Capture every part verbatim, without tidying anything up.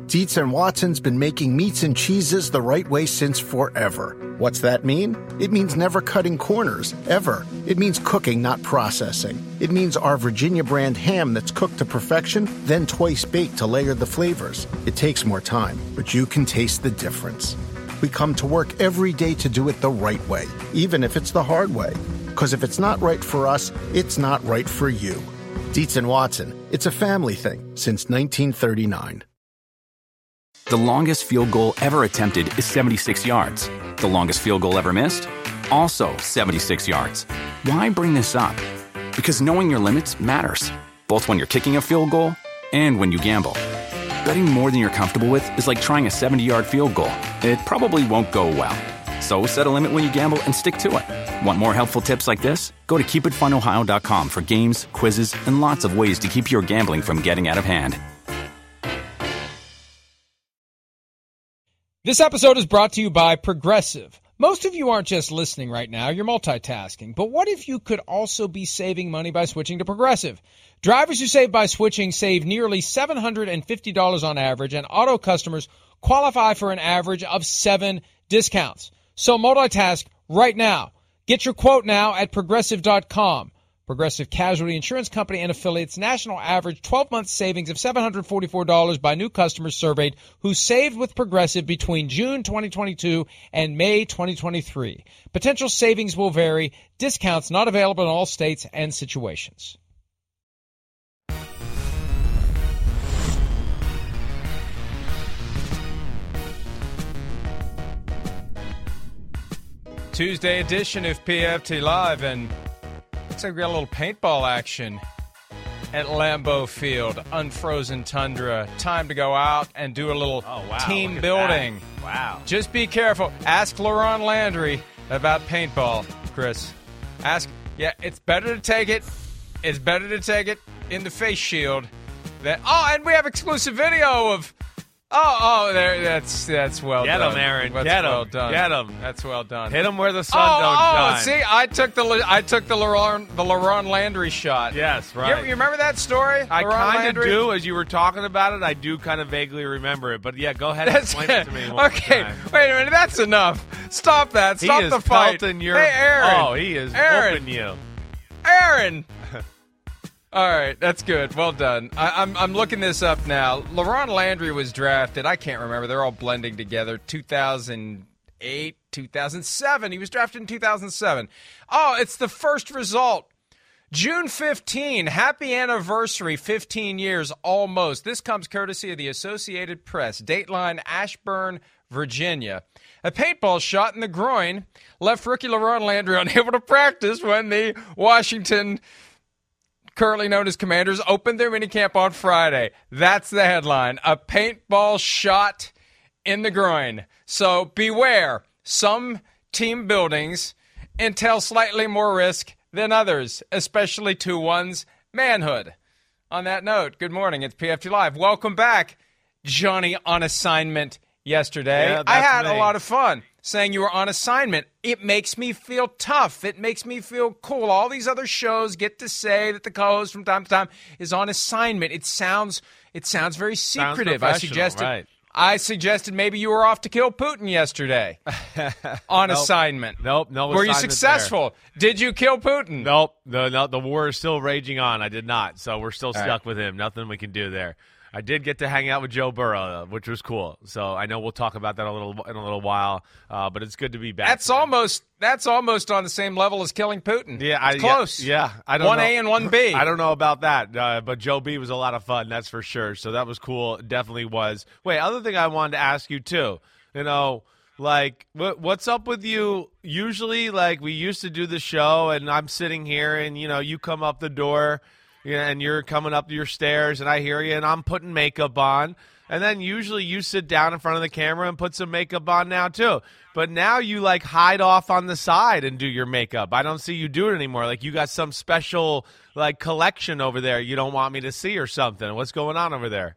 Dietz and Watson's been making meats and cheeses the right way since forever. What's that mean? It means never cutting corners, ever. It means cooking, not processing. It means our Virginia brand ham that's cooked to perfection, then twice baked to layer the flavors. It takes more time, but you can taste the difference. We come to work every day to do it the right way, even if it's the hard way. Because if it's not right for us, it's not right for you. Dietz and Watson, it's a family thing since nineteen thirty-nine. The longest field goal ever attempted is seventy-six yards. The longest field goal ever missed? Also seventy-six yards. Why bring this up? Because knowing your limits matters, both when you're kicking a field goal and when you gamble. Betting more than you're comfortable with is like trying a seventy-yard field goal. It probably won't go well. So set a limit when you gamble and stick to it. Want more helpful tips like this? Go to keep it fun ohio dot com for games, quizzes, and lots of ways to keep your gambling from getting out of hand. This episode is brought to you by Progressive. Most of you aren't just listening right now, you're multitasking. But what if you could also be saving money by switching to Progressive? Drivers who save by switching save nearly seven hundred fifty dollars on average, and auto customers qualify for an average of seven discounts. So multitask right now. Get your quote now at Progressive dot com. Progressive Casualty Insurance Company and affiliates, national average twelve-month savings of seven hundred forty-four dollars by new customers surveyed who saved with Progressive between June twenty twenty-two and May twenty twenty-three. Potential savings will vary. Discounts not available in all states and situations. Tuesday edition of P F T Live, and looks like we got a little paintball action at Lambeau Field, unfrozen tundra. Time to go out and do a little oh, wow. team building. That. Wow. Just be careful. Ask Laurent Landry about paintball, Chris. Ask, yeah, it's better to take it. It's better to take it in the face shield. That, oh, and we have exclusive video of Oh, oh, there. That's that's well Get done. Get him, Aaron. That's Get him. well done. Get him. That's well done. Hit him where the sun oh, don't oh, shine. See, I took the I took the Laurent the Laurent Landry shot. Yes, right. You, you remember that story? I kind of do. As you were talking about it, I do kind of vaguely remember it. But yeah, go ahead and that's explain it to me. One okay, more time. wait a minute. That's enough. Stop that. Stop he is the fight. Your, hey, Aaron. Oh, he is Aaron. whooping you. Aaron. All right, that's good. Well done. I, I'm I'm looking this up now. Laurent Landry was drafted. I can't remember. They're all blending together. two thousand eight, two thousand seven. He was drafted in two thousand seven. Oh, it's the first result. June fifteenth. Happy anniversary. fifteen years almost. This comes courtesy of the Associated Press. Dateline, Ashburn, Virginia. A paintball shot in the groin left rookie Laurent Landry unable to practice when the Washington, currently known as Commanders, opened their minicamp on Friday. That's the headline. A paintball shot in the groin. So beware. Some team buildings entail slightly more risk than others, especially to one's manhood. On that note, good morning. It's P F T Live. Welcome back, Johnny on assignment yesterday. Yeah, I had me. a lot of fun saying you were on assignment. It makes me feel tough. It makes me feel cool. All these other shows get to say that the co-host from time to time is on assignment. It sounds it sounds very secretive. I suggested right. I suggested maybe you were off to kill Putin yesterday on nope. assignment. Nope, no. Were you successful? There. Did you kill Putin? Nope. The no, the war is still raging on. I did not. So we're still stuck right. with him. Nothing we can do there. I did get to hang out with Joe Burrow, which was cool. So I know we'll talk about that a little in a little while. Uh, but it's good to be back. That's almost that's almost on the same level as killing Putin. Yeah, I, it's close. Yeah, yeah, I don't one know. A and one B. I don't know about that, uh, but Joe B was a lot of fun. That's for sure. So that was cool. It definitely was. Wait, other thing I wanted to ask you too. You know, like what, what's up with you? Usually, like we used to do the show, and I'm sitting here, and you know, you come up the door. Yeah, and you're coming up your stairs, and I hear you, and I'm putting makeup on. And then usually you sit down in front of the camera and put some makeup on now, too. But now you, like, hide off on the side and do your makeup. I don't see you do it anymore. Like, you got some special, like, collection over there you don't want me to see or something. What's going on over there?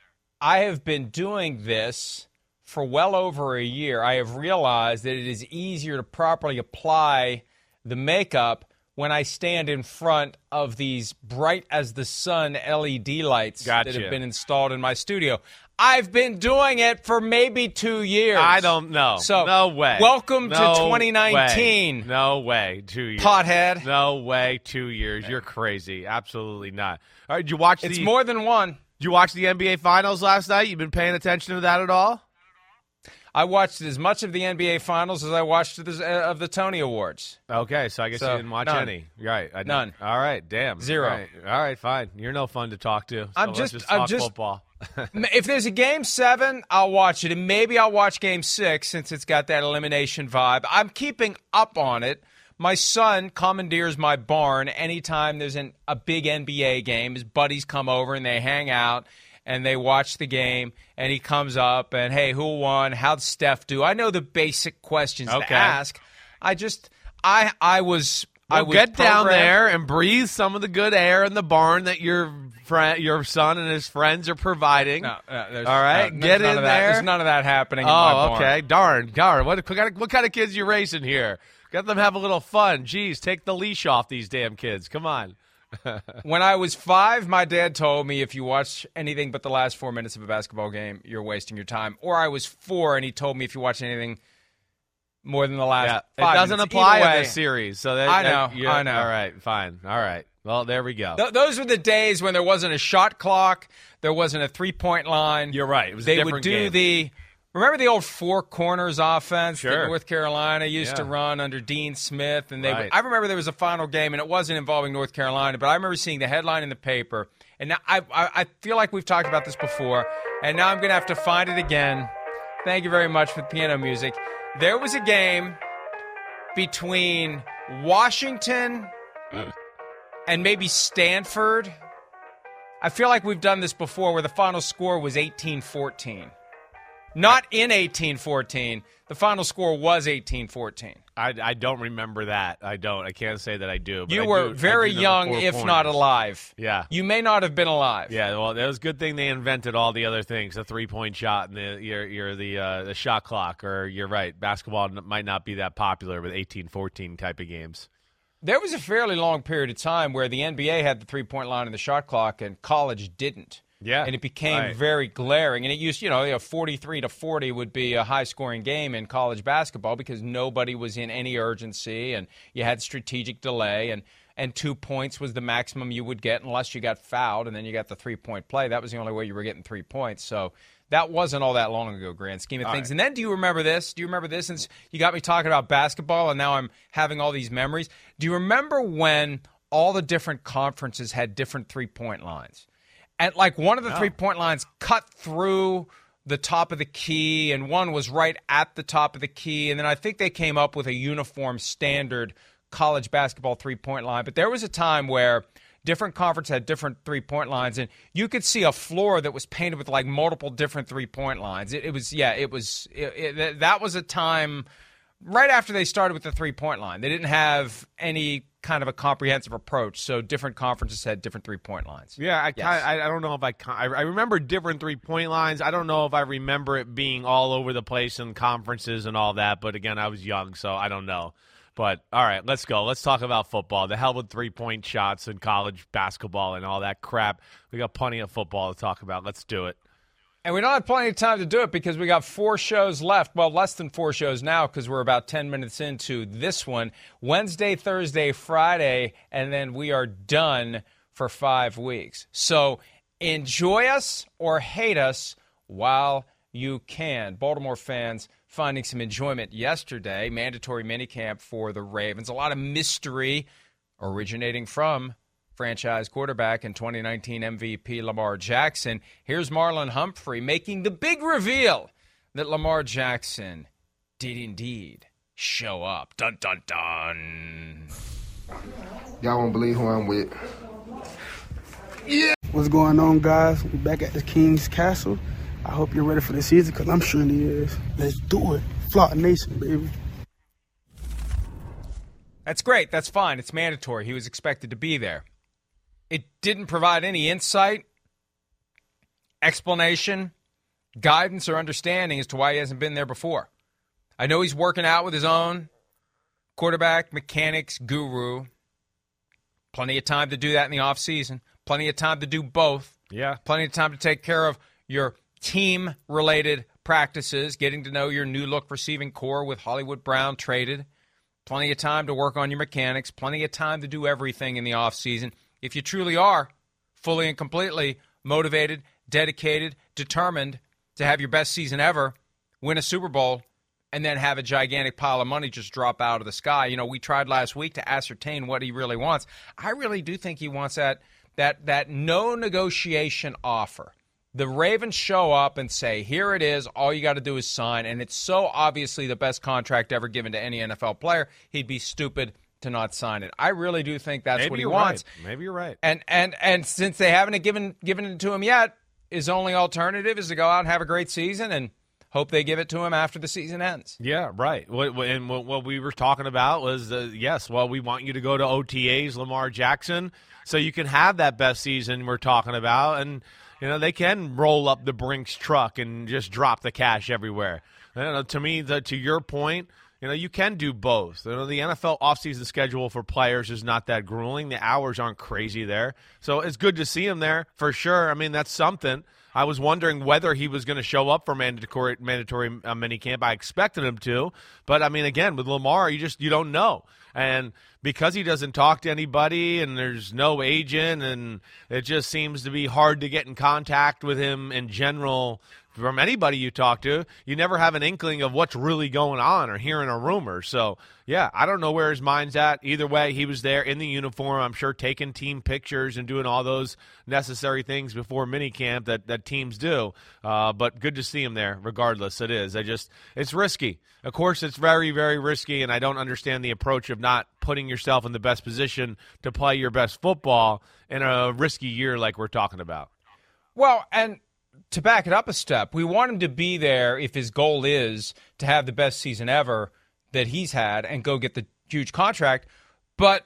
I have been doing this for well over a year. I have realized that it is easier to properly apply the makeup when I stand in front of these bright as the sun L E D lights gotcha. that have been installed in my studio. I've been doing it for maybe two years. I don't know. So no way. Welcome no to twenty nineteen. Way. No way. Two years. Pothead. No way. Two years. You're crazy. Absolutely not. All right. Did you watch It's the? more than one. Did you watch the N B A Finals last night? You've been paying attention to that at all? I watched as much of the N B A Finals as I watched of the, uh, of the Tony Awards. Okay, so I guess So, you didn't watch none. any. Right. I None. All right. Damn. Zero. All right. All right. Fine. You're no fun to talk to. So I'm let's just- just I'm talk just- football. If there's a game seven, I'll watch it, and maybe I'll watch game six since it's got that elimination vibe. I'm keeping up on it. My son commandeers my barn anytime there's an, a big N B A game. His buddies come over and they hang out and they watch the game, and he comes up and, hey, who won? How'd Steph do? I know the basic questions Okay. to ask. I just, I, I was, I Well, was get down programmed- there and breathe some of the good air in the barn that your friend, your son and his friends are providing. No, no, there's- All right, no, get none in of that. there. There's none of that happening in my Oh, barn. okay. Darn, darn. What, what, kind of, what kind of kids you racing here? Let them have a little fun. Jeez, take the leash off these damn kids. Come on. When I was five, my dad told me if you watch anything but the last four minutes of a basketball game, you're wasting your time. Or I was four, and he told me if you watch anything more than the last Yeah, five it doesn't minutes. apply Either in way, this series. So that, I that- know, you're- I know. All right, fine. All right. Well, there we go. th- those were the days when there wasn't a shot clock, there wasn't a three-point line. You're right. It was a they different would do game. the remember the old four corners offense Sure. that North Carolina used to Yeah. run under Dean Smith, and they Right. would, I remember there was a final game and it wasn't involving North Carolina, but I remember seeing the headline in the paper, and now I I, I feel like we've talked about this before, and now I'm going to have to find it again. Thank you very much for the piano music. There was a game between Washington and maybe Stanford. I feel like we've done this before where the final score was eighteen fourteen. Not in eighteen fourteen. The final score was eighteen fourteen. I, I don't remember that. I don't. I can't say that I do. But You I were do- I very do know the young, four if corners. not alive. Yeah. You may not have been alive. Yeah, well, that was a good thing they invented all the other things, the three-point shot and the your, your the uh, the shot clock. Or you're right, basketball n- might not be that popular with eighteen fourteen type of games. There was a fairly long period of time where the N B A had the three-point line and the shot clock, and college didn't. Yeah, And it became right. very glaring. And it used, you know, you know, forty-three to forty would be a high-scoring game in college basketball because nobody was in any urgency, and you had strategic delay, and, and two points was the maximum you would get unless you got fouled, and then you got the three-point play. That was the only way you were getting three points. So that wasn't all that long ago, grand scheme of All things. right. And then do you remember this? Do you remember this? Since you got me talking about basketball, and now I'm having all these memories. Do you remember when all the different conferences had different three-point lines? And, like, one of the No. three-point lines cut through the top of the key, and one was right at the top of the key. And then I think they came up with a uniform standard college basketball three-point line. But there was a time where different conferences had different three-point lines, and you could see a floor that was painted with, like, multiple different three-point lines. It, it was, yeah, it was, it, it, that was a time right after they started with the three-point line. They didn't have any kind of a comprehensive approach, so different conferences had different three-point lines. Yeah, I, Yes. kinda, I I don't know if I, con- I I remember different three point lines. I don't know if I remember it being all over the place in conferences and all that. But again, I was young, so I don't know. But all right, let's go. Let's talk about football. The hell with three point shots and college basketball and all that crap. We got plenty of football to talk about. Let's do it. And we don't have plenty of time to do it because we got four shows left. Well, less than four shows now because we're about ten minutes into this one. Wednesday, Thursday, Friday, and then we are done for five weeks. So enjoy us or hate us while you can. Baltimore fans finding some enjoyment yesterday. Mandatory minicamp for the Ravens. A lot of mystery originating from franchise quarterback and twenty nineteen M V P Lamar Jackson. Here's Marlon Humphrey making the big reveal that Lamar Jackson did indeed show up. Dun, dun, dun. Y'all won't believe who I'm with. What's going on, guys? We're back at the King's Castle. I hope you're ready for the season because I'm sure he is. Let's do it. Flock Nation, baby. That's great. That's fine. It's mandatory. He was expected to be there. It didn't provide any insight, explanation, guidance, or understanding as to why he hasn't been there before. I know he's working out with his own quarterback mechanics guru. Plenty of time to do that in the offseason. Plenty of time to do both. Yeah. Plenty of time to take care of your team-related practices, getting to know your new-look receiving core with Hollywood Brown traded. Plenty of time to work on your mechanics, plenty of time to do everything in the offseason. If you truly are fully and completely motivated, dedicated, determined to have your best season ever, win a Super Bowl, and then have a gigantic pile of money just drop out of the sky. You know, we tried last week to ascertain what he really wants. I really do think he wants that that that no negotiation offer. The Ravens show up and say, here it is, all you got to do is sign, and it's so obviously the best contract ever given to any N F L player, he'd be stupid to not sign it. I really do think that's Maybe what he you're wants. Right. Maybe you're right. And and and since they haven't given given it to him yet, his only alternative is to go out and have a great season and hope they give it to him after the season ends. Yeah, right. What, what- and what, what we were talking about was, uh, yes, well, we want you to go to O T As, Lamar Jackson, so you can have that best season we're talking about. And, you know, they can roll up the Brinks truck and just drop the cash everywhere. You know, to me, the, to your point, you know, you can do both. You know, the N F L offseason schedule for players is not that grueling. The hours aren't crazy there. So it's good to see him there for sure. I mean, that's something. I was wondering whether he was going to show up for mandatory mandatory uh, minicamp. I expected him to, but I mean, again, with Lamar, you just you don't know, and because he doesn't talk to anybody, and there's no agent, and it just seems to be hard to get in contact with him in general. From anybody you talk to, you never have an inkling of what's really going on or hearing a rumor. So, yeah, I don't know where his mind's at. Either way, he was there in the uniform, I'm sure, taking team pictures and doing all those necessary things before minicamp that, that teams do. Uh, but good to see him there, regardless. It is. I just, it's risky. Of course, it's very, very risky, and I don't understand the approach of not putting yourself in the best position to play your best football in a risky year like we're talking about. Well, and to back it up a step, we want him to be there if his goal is to have the best season ever that he's had and go get the huge contract, but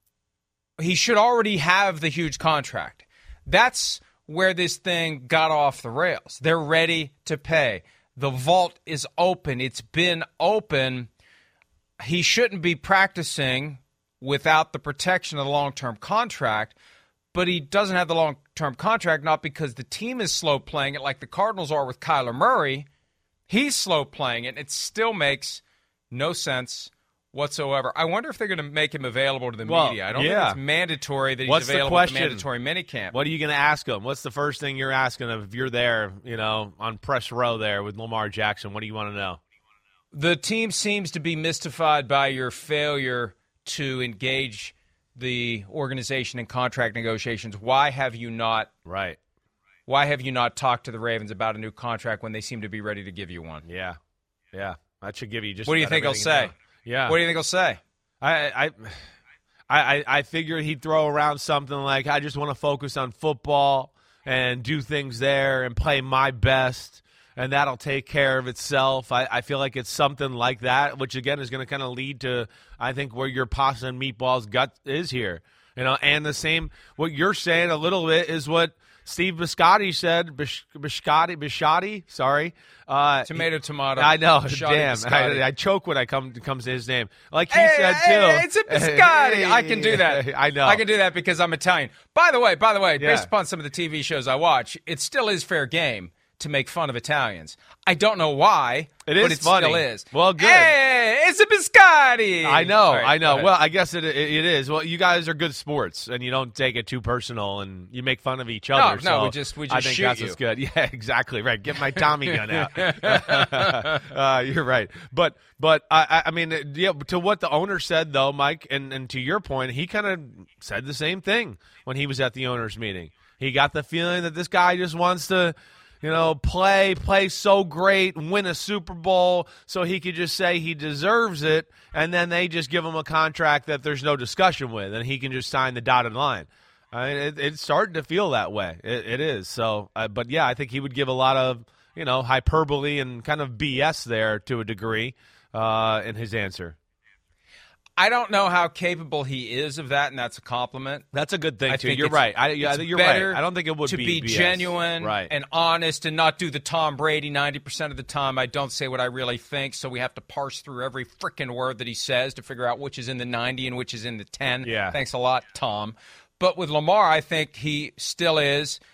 he should already have the huge contract. That's where this thing got off the rails. They're ready to pay. The vault is open. It's been open. He shouldn't be practicing without the protection of the long-term contract, but he doesn't have the long-term contract, not because the team is slow playing it like the Cardinals are with Kyler Murray. He's slow playing it. It still makes no sense whatsoever. I wonder if they're going to make him available to the Well, media. I don't yeah. think it's mandatory that he's What's the available at the question? mandatory minicamp. What are you going to ask him? What's the first thing you're asking him if you're there, you know, on press row there with Lamar Jackson? What do you want to know? The team seems to be mystified by your failure to engage the organization in contract negotiations. Why have you not Right. why have you not talked to the Ravens about a new contract when they seem to be ready to give you one? Yeah. Yeah. That should give you just What do you about think he'll everything say? you know. Yeah. What do you think he'll say? I, I, I, I figured he'd throw around something like, I just want to focus on football and do things there and play my best, and that'll take care of itself. I, I feel like it's something like that, which, again, is going to kind of lead to, I think, where your pasta and meatballs gut is here. You know, and the same, what you're saying a little bit is what Steve Biscotti said, Bish, Biscotti, Biscotti, sorry. Uh, Tomato, tomato. I know, Biscotti, damn. Biscotti. I, I choke when I come comes to his name. Like he Hey, said, hey, too. hey, it's a biscotti. I can do that. I know. I can do that because I'm Italian. By the way, by the way, Yeah. based upon some of the T V shows I watch, it still is fair game to make fun of Italians. I don't know why, It but is it funny. still is. Well, good. Hey, it's a biscotti. I know, All right, I go know. ahead. Well, I guess it, it it is. Well, you guys are good sports, and you don't take it too personal, and you make fun of each other. no, so we just- we I just think shoot that's you. what's good. Yeah, exactly right. Get my Tommy gun out. uh, you're right, but but I I I mean, yeah. To what the owner said though, Mike, and and to your point, he kind of said the same thing when he was at the owners' meeting. He got the feeling that this guy just wants to, you know, play, play so great, win a Super Bowl so he could just say he deserves it, and then they just give him a contract that there's no discussion with, and he can just sign the dotted line. I mean, it, it's starting to feel that way. It, it is. So, uh, but, yeah, I think he would give a lot of, you know, hyperbole and kind of B S there to a degree uh, in his answer. I don't know how capable he is of that, and that's a compliment. That's a good thing, I too. think You're it's- right. I, yeah, it's you're better right. I don't think it would to be be B S. genuine right. and honest and not do the Tom Brady ninety percent of the time. I don't say what I really think, so we have to parse through every freaking word that he says to figure out which is in the ninety and which is in the ten. Yeah. Thanks a lot, Tom. But with Lamar, I think he still is.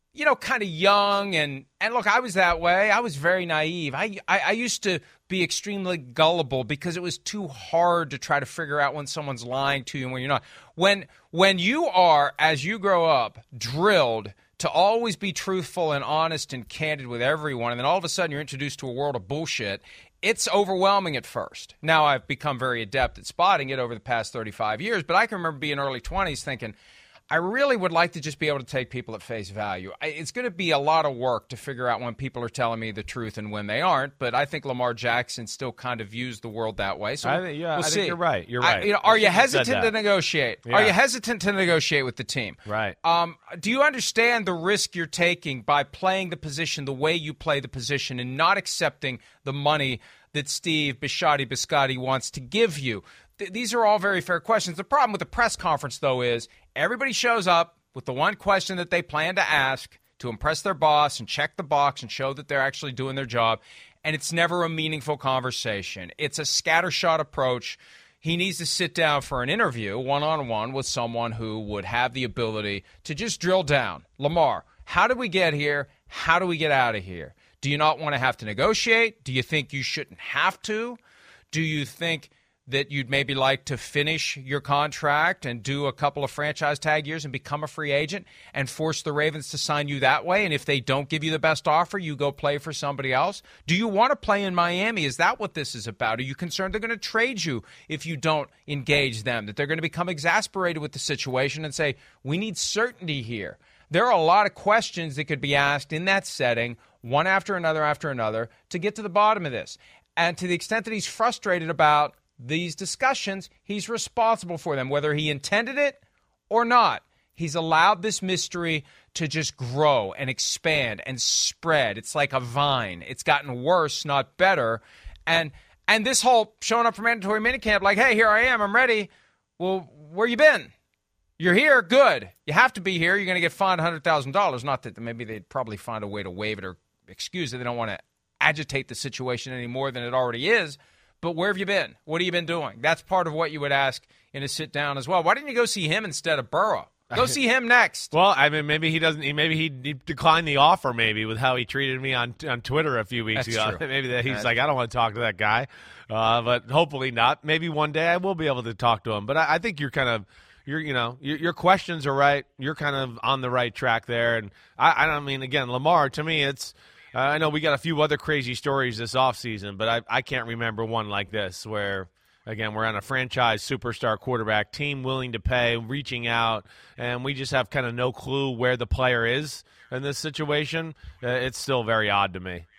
you know, kind of young. And, and look, I was that way. I was very naive. I, I, I used to be extremely gullible because it was too hard to try to figure out when someone's lying to you and when you're not. When, when you are, as you grow up, drilled to always be truthful and honest and candid with everyone, and then all of a sudden you're introduced to a world of bullshit, it's overwhelming at first. Now I've become very adept at spotting it over the past thirty-five years, but I can remember being early twenties thinking, I really would like to just be able to take people at face value. I, it's going to be a lot of work to figure out when people are telling me the truth and when they aren't, but I think Lamar Jackson still kind of views the world that way. So I think, yeah, we'll I see. think you're right. You're right. I, you know, are you hesitant to negotiate? Yeah. Are you hesitant to negotiate with the team? Right. Um, do you understand the risk you're taking by playing the position the way you play the position and not accepting the money that Steve Bisciotti Biscotti wants to give you? Th- these are all very fair questions. The problem with the press conference, though, is everybody shows up with the one question that they plan to ask to impress their boss and check the box and show that they're actually doing their job, and it's never a meaningful conversation. It's a scattershot approach. He needs to sit down for an interview one-on-one with someone who would have the ability to just drill down. Lamar, how did we get here? How do we get out of here? Do you not want to have to negotiate? Do you think you shouldn't have to? Do you think that you'd maybe like to finish your contract and do a couple of franchise tag years and become a free agent and force the Ravens to sign you that way? And if they don't give you the best offer, you go play for somebody else? Do you want to play in Miami? Is that what this is about? Are you concerned they're going to trade you if you don't engage them, that they're going to become exasperated with the situation and say, we need certainty here? There are a lot of questions that could be asked in that setting, one after another after another, to get to the bottom of this. And to the extent that he's frustrated about these discussions, he's responsible for them, whether he intended it or not. He's allowed this mystery to just grow and expand and spread. It's like a vine. It's gotten worse, not better. And and this whole showing up for mandatory minicamp, like, hey, here I am, I'm ready. Well, where you been? You're here? Good. You have to be here. You're going to get fined one hundred thousand dollars. Not that maybe they'd probably find a way to waive it or excuse it. They don't want to agitate the situation any more than it already is. But where have you been? What have you been doing? That's part of what you would ask in a sit-down as well. Why didn't you go see him instead of Burrow? Go see him next. Well, I mean, maybe he doesn't. Maybe he, he declined the offer. Maybe with how he treated me on on Twitter a few weeks That's ago. true. Maybe that he's That's like, I don't want to talk to that guy. Uh, but hopefully not. Maybe one day I will be able to talk to him. But I, I think you're kind of, you're you know, your, your questions are right. You're kind of on the right track there. And I, I don't mean again, Lamar. To me, it's. Uh, I know we got a few other crazy stories this offseason, but I, I can't remember one like this where, again, we're on a franchise superstar quarterback, team willing to pay, reaching out, and we just have kind of no clue where the player is in this situation. Uh, it's still very odd to me.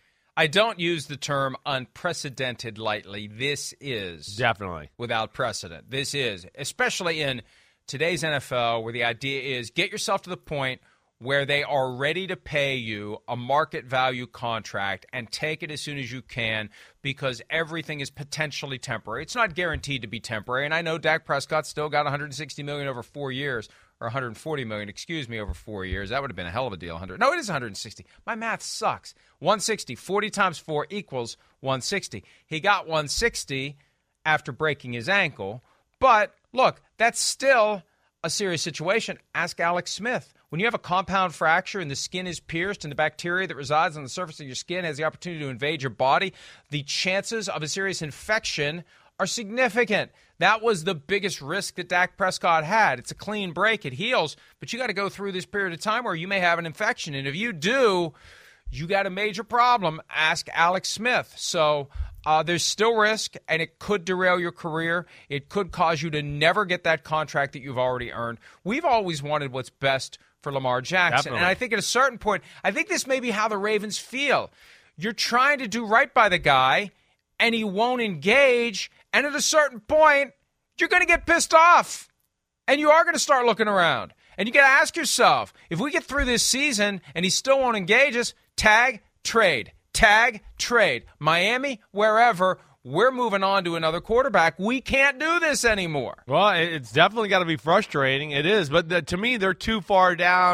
I don't use the term unprecedented lightly. This is Definitely. without precedent. This is, especially in today's N F L, where the idea is get yourself to the point where they are ready to pay you a market value contract and take it as soon as you can because everything is potentially temporary. It's not guaranteed to be temporary, and I know Dak Prescott still got one hundred sixty million dollars over four years, or one hundred forty million dollars, excuse me, over four years. That would have been a hell of a deal. one hundred No, it is one hundred sixty. My math sucks. one hundred sixty. forty times four equals one hundred sixty. He got one hundred sixty after breaking his ankle, but look, that's still a serious situation. Ask Alex Smith. When you have a compound fracture and the skin is pierced and the bacteria that resides on the surface of your skin has the opportunity to invade your body, the chances of a serious infection are significant. That was the biggest risk that Dak Prescott had. It's a clean break. It heals, but you got to go through this period of time where you may have an infection. And if you do, you got a major problem. Ask Alex Smith. So uh, there's still risk, and it could derail your career. It could cause you to never get that contract that you've already earned. We've always wanted what's best for Lamar Jackson. Definitely. And I think at a certain point, I think this may be how the Ravens feel. You're trying to do right by the guy, and he won't engage. And at a certain point, you're going to get pissed off. And you are going to start looking around. And you got to ask yourself, if we get through this season and he still won't engage us, tag, trade. Tag, trade. Miami, wherever, we're moving on to another quarterback. We can't do this anymore. Well, it's definitely got to be frustrating. It is. But the, to me, they're too far down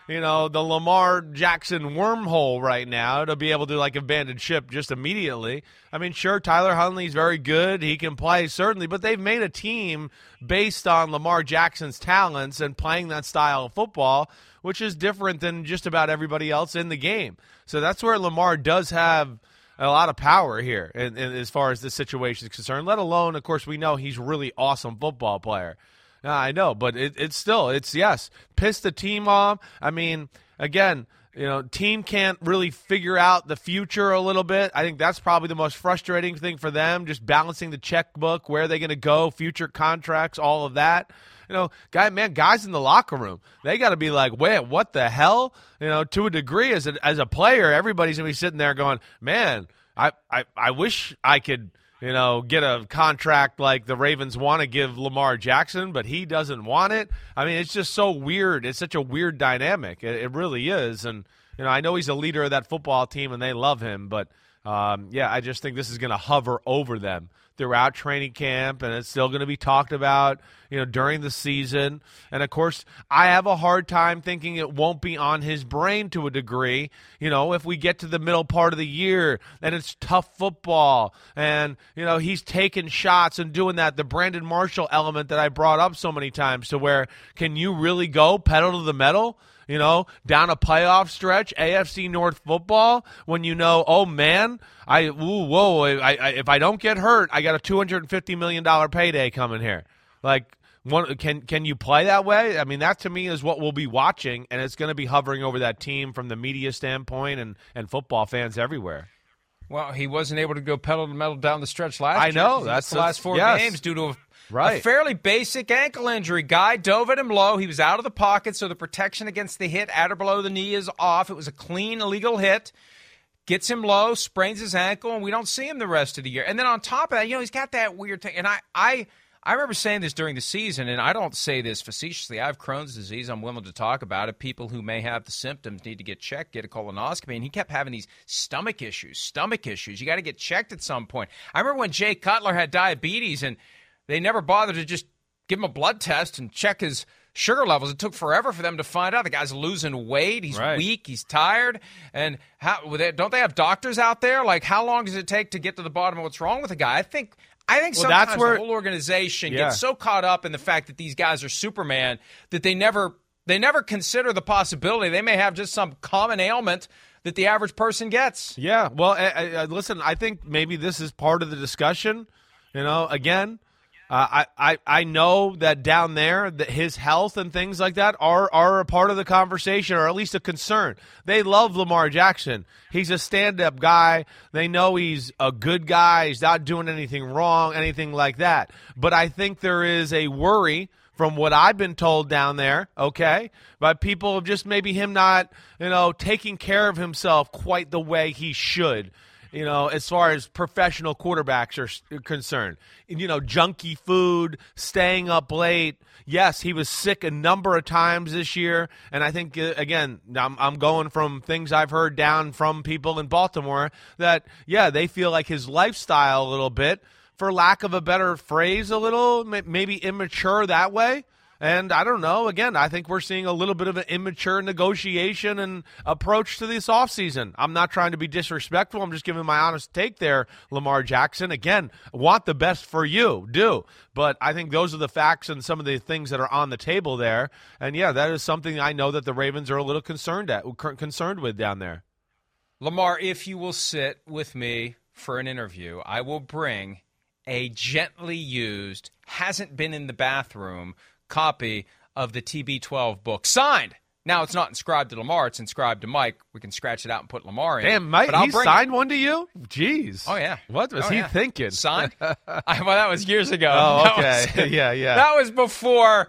you know, the Lamar Jackson wormhole right now to be able to, like, abandon ship just immediately. I mean, sure, Tyler Huntley's very good. He can play, certainly, but they've made a team based on Lamar Jackson's talents and playing that style of football, which is different than just about everybody else in the game. So that's where Lamar does have a lot of power here in, in, as far as this situation is concerned, let alone, of course, we know he's a really awesome football player. Yeah, I know, but it, it's still, it's, yes, piss the team off. I mean, again, you know, team can't really figure out the future a little bit. I think that's probably the most frustrating thing for them, just balancing the checkbook, where are they going to go, future contracts, all of that. You know, guy, man, guys in the locker room, they got to be like, wait, what the hell? You know, to a degree, as a, as a player, everybody's going to be sitting there going, man, I, I, I wish I could – you know, get a contract like the Ravens want to give Lamar Jackson, but he doesn't want it. I mean, it's just so weird. It's such a weird dynamic. It, it really is. And, you know, I know he's a leader of that football team and they love him, but, um, yeah, I just think this is going to hover over them throughout training camp, and it's still going to be talked about, you know, during the season. And, of course, I have a hard time thinking it won't be on his brain to a degree, you know, if we get to the middle part of the year and it's tough football and, you know, he's taking shots and doing that, the Brandon Marshall element that I brought up so many times, to where can you really go pedal to the metal? You know, down a playoff stretch, A F C North football, when you know, oh, man, I ooh, whoa, I, I, if I don't get hurt, I got a two hundred fifty million dollars payday coming here. Like, one, can can you play that way? I mean, that to me is what we'll be watching, and it's going to be hovering over that team from the media standpoint and, and football fans everywhere. Well, he wasn't able to go pedal to metal down the stretch last I year. know. That's the last four yes. games due to a, right. a fairly basic ankle injury. Guy dove at him low. He was out of the pocket, so the protection against the hit at or below the knee is off. It was a clean, illegal hit. Gets him low, sprains his ankle, and we don't see him the rest of the year. And then on top of that, you know, he's got that weird thing. And I, I, I remember saying this during the season, and I don't say this facetiously. I have Crohn's disease. I'm willing to talk about it. People who may have the symptoms need to get checked, get a colonoscopy. And he kept having these stomach issues, stomach issues. You got to get checked at some point. I remember when Jay Cutler had diabetes, and they never bothered to just give him a blood test and check his sugar levels. It took forever for them to find out. The guy's losing weight. He's right. weak. He's tired. And how don't they have doctors out there? Like, how long does it take to get to the bottom of what's wrong with the guy? I think I think well, sometimes that's where, the whole organization yeah. gets so caught up in the fact that these guys are Superman that they never they never consider the possibility they may have just some common ailment that the average person gets. Yeah. Well, I, I, listen, I think maybe this is part of the discussion. You know, again, Uh, I, I, I know that down there that his health and things like that are, are a part of the conversation, or at least a concern. They love Lamar Jackson. He's a stand-up guy. They know he's a good guy. He's not doing anything wrong, anything like that. But I think there is a worry from what I've been told down there, okay, by people of just maybe him not, you know, taking care of himself quite the way he should. You know, as far as professional quarterbacks are concerned, you know, junky food, staying up late. Yes, he was sick a number of times this year. And I think, uh, again, I'm, I'm going from things I've heard down from people in Baltimore that, yeah, they feel like his lifestyle a little bit, for lack of a better phrase, a little maybe immature that way. And I don't know. Again, I think we're seeing a little bit of an immature negotiation and approach to this offseason. I'm not trying to be disrespectful. I'm just giving my honest take there, Lamar Jackson. Again, want the best for you, do. But I think those are the facts and some of the things that are on the table there. And, yeah, that is something I know that the Ravens are a little concerned at, concerned with down there. Lamar, if you will sit with me for an interview, I will bring a gently used, hasn't been in the bathroom copy of the T B twelve book, signed. Now, it's not inscribed to Lamar. It's inscribed to Mike. We can scratch it out and put Lamar in. Damn, Mike, he signed it. One to you? Jeez. Oh, yeah. What was oh, he yeah. thinking? Signed? I, well, that was years ago. Oh, okay. That was, yeah, yeah. That was before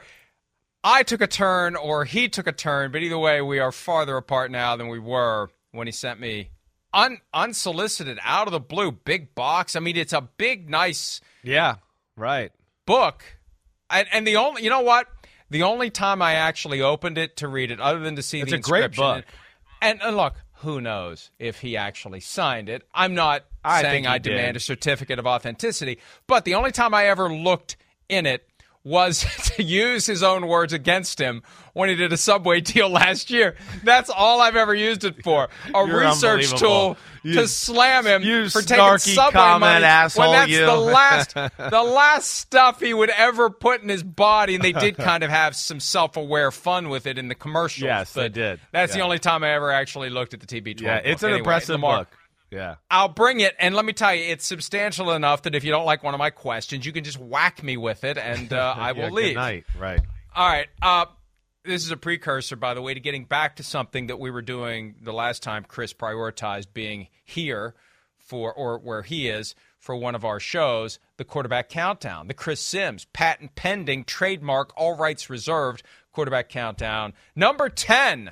I took a turn or he took a turn. But either way, we are farther apart now than we were when he sent me un, unsolicited, out of the blue, big box. I mean, it's a big, nice yeah, right. book. And, and the only, you know what? The only time I actually opened it to read it, other than to see it's the inscription. It's a great book. And, and look, who knows if he actually signed it. I'm not I saying I did. demand a certificate of authenticity, but the only time I ever looked in it was to use his own words against him when he did a Subway deal last year. That's all I've ever used it for. A You're research tool you, to slam him you for taking snarky Subway comment money asshole, when that's you. the last the last stuff he would ever put in his body. And they did kind of have some self-aware fun with it in the commercials. Yes, they but did. That's yeah. the only time I ever actually looked at the T B twelve Yeah, book. it's an anyway, impressive Lamar, book. Yeah. I'll bring it, and let me tell you, it's substantial enough that if you don't like one of my questions, you can just whack me with it, and uh, I will yeah, leave. Good night. Right. All right. Uh, this is a precursor, by the way, to getting back to something that we were doing the last time Chris prioritized being here for, or where he is, for one of our shows, the Quarterback Countdown, the Chris Sims, patent pending, trademark, all rights reserved, Quarterback Countdown. Number ten,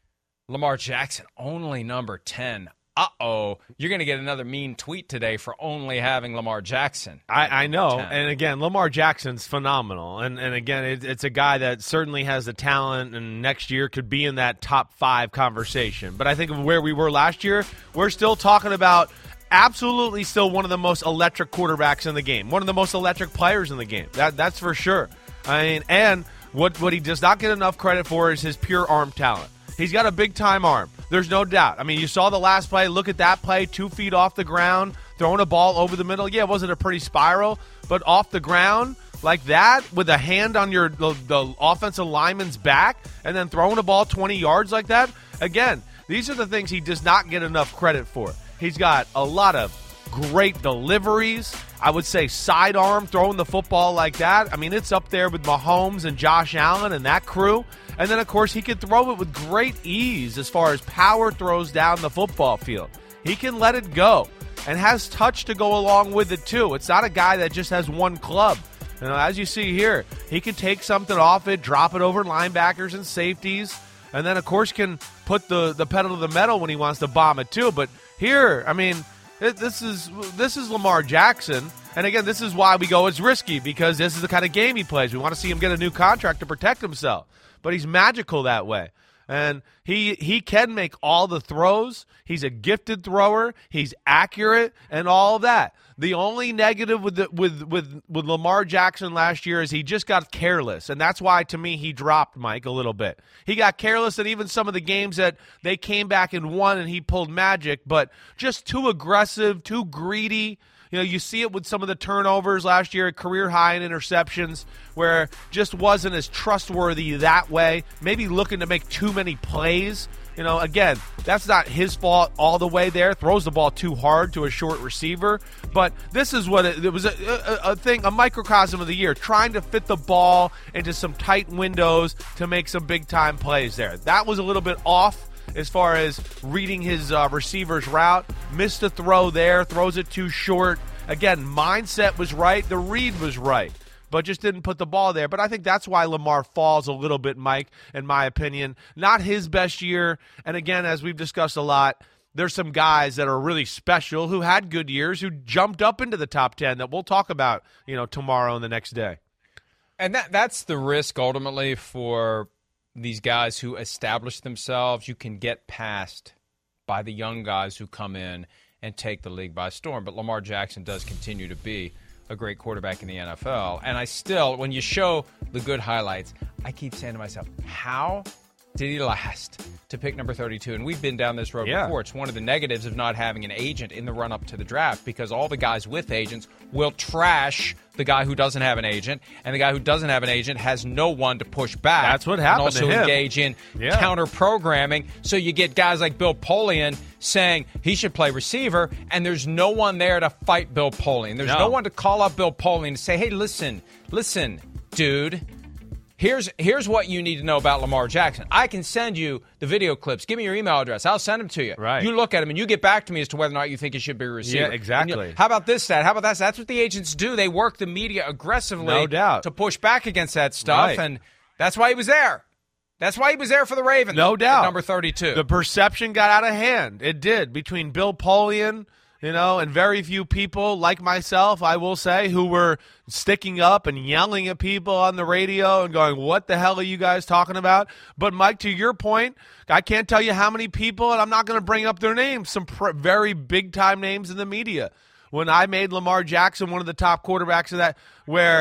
Lamar Jackson, only number ten. Uh-oh, you're going to get another mean tweet today for only having Lamar Jackson. I, I know, ten. and again, Lamar Jackson's phenomenal, and and again, it, it's a guy that certainly has the talent, and next year could be in that top five conversation. But I think of where we were last year, we're still talking about absolutely still one of the most electric quarterbacks in the game, one of the most electric players in the game. That that's for sure. I mean, and what what he does not get enough credit for is his pure arm talent. He's got a big-time arm. There's no doubt. I mean, you saw the last play. Look at that play, two feet off the ground, throwing a ball over the middle. Yeah, it wasn't a pretty spiral, but off the ground like that with a hand on your the, the offensive lineman's back and then throwing a ball twenty yards like that. Again, these are the things he does not get enough credit for. He's got a lot of great deliveries. I would say sidearm, throwing the football like that. I mean, it's up there with Mahomes and Josh Allen and that crew. And then, of course, he can throw it with great ease as far as power throws down the football field. He can let it go and has touch to go along with it, too. It's not a guy that just has one club. You know, as you see here, he can take something off it, drop it over linebackers and safeties, and then, of course, can put the, the pedal to the metal when he wants to bomb it, too. But here, I mean, it, this is this is Lamar Jackson. And, again, this is why we go it's risky, because this is the kind of game he plays. We want to see him get a new contract to protect himself. But he's magical that way. And he he can make all the throws. He's a gifted thrower. He's accurate and all of that. The only negative with the, with with with Lamar Jackson last year is he just got careless. And that's why, to me, he dropped, Mike, a little bit. He got careless in even some of the games that they came back and won and he pulled magic, but just too aggressive, too greedy. You know, you see it with some of the turnovers last year, career high in interceptions, where just wasn't as trustworthy that way. Maybe looking to make too many plays. You know, again, that's not his fault all the way there. Throws the ball too hard to a short receiver. But this is what it, it was a, a, a thing, a microcosm of the year, trying to fit the ball into some tight windows to make some big-time plays there. That was a little bit off as far as reading his uh, receiver's route. Missed a throw there, throws it too short. Again, mindset was right, the read was right, but just didn't put the ball there. But I think that's why Lamar falls a little bit, Mike, in my opinion. Not his best year, and again, as we've discussed a lot, there's some guys that are really special who had good years, who jumped up into the top ten that we'll talk about, you know, tomorrow and the next day. And that that's the risk ultimately for these guys who establish themselves. You can get past by the young guys who come in and take the league by storm. But Lamar Jackson does continue to be a great quarterback in the N F L. And I still, when you show the good highlights, I keep saying to myself, how did he last to pick number thirty-two? And we've been down this road yeah. before. It's one of the negatives of not having an agent in the run-up to the draft, because all the guys with agents will trash the guy who doesn't have an agent, and the guy who doesn't have an agent has no one to push back. That's what happened and also to him. engage in Yeah. counter-programming. So you get guys like Bill Polian saying he should play receiver, and there's no one there to fight Bill Polian. There's no, No. one to call up Bill Polian and say, hey, listen, listen, dude. Here's here's what you need to know about Lamar Jackson. I can send you the video clips. Give me your email address. I'll send them to you. Right. You look at them, and you get back to me as to whether or not you think he should be a receiver. Yeah, exactly. And you- how about this stat? How about that? That's what the agents do. They work the media aggressively No doubt. to push back against that stuff, Right. and that's why he was there. That's why he was there for the Ravens. No at doubt. number thirty-two. The perception got out of hand. It did, between Bill Polian, you know, and very few people like myself, I will say, who were sticking up and yelling at people on the radio and going, what the hell are you guys talking about? But, Mike, to your point, I can't tell you how many people, and I'm not going to bring up their names, some pr- very big-time names in the media. When I made Lamar Jackson one of the top quarterbacks of that, where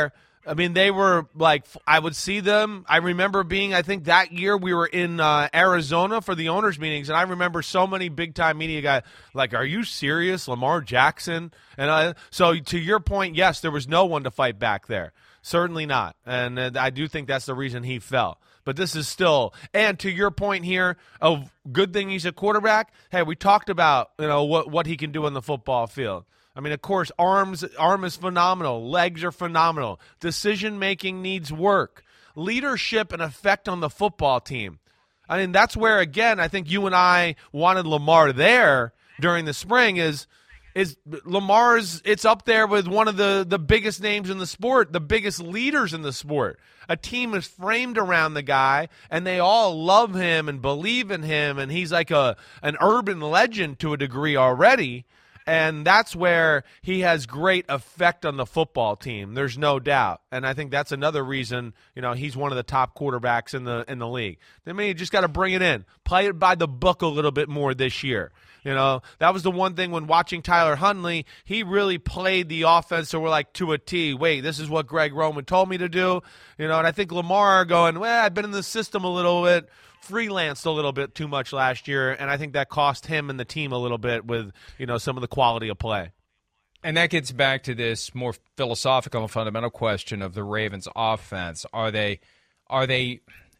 I mean, they were like, I would see them. I remember being, I think that year we were in uh, Arizona for the owners' meetings, and I remember so many big-time media guys like, are you serious, Lamar Jackson? And I, so to your point, yes, there was no one to fight back there. Certainly not. And uh, I do think that's the reason he fell. But this is still, and to your point here, of good thing he's a quarterback, hey, we talked about, you know, what, what he can do on the football field. I mean, of course, arms arm is phenomenal. Legs are phenomenal. Decision-making needs work. Leadership and effect on the football team. I mean, that's where, again, I think you and I wanted Lamar there during the spring is is Lamar's, it's up there with one of the, the biggest names in the sport, the biggest leaders in the sport. A team is framed around the guy, and they all love him and believe in him, and he's like a an urban legend to a degree already. And that's where he has great effect on the football team. There's no doubt. And I think that's another reason, you know, he's one of the top quarterbacks in the in the league. I mean, you just got to bring it in. Play it by the book a little bit more this year. You know, that was the one thing when watching Tyler Huntley, he really played the offense so we're like to a T. Wait, this is what Greg Roman told me to do. You know, and I think Lamar going, well, I've been in the system a little bit. Freelanced a little bit too much last year, and I think that cost him and the team a little bit with, you know, some of the quality of play. And that gets back to this more philosophical and fundamental question of the Ravens' offense. Are they, are they,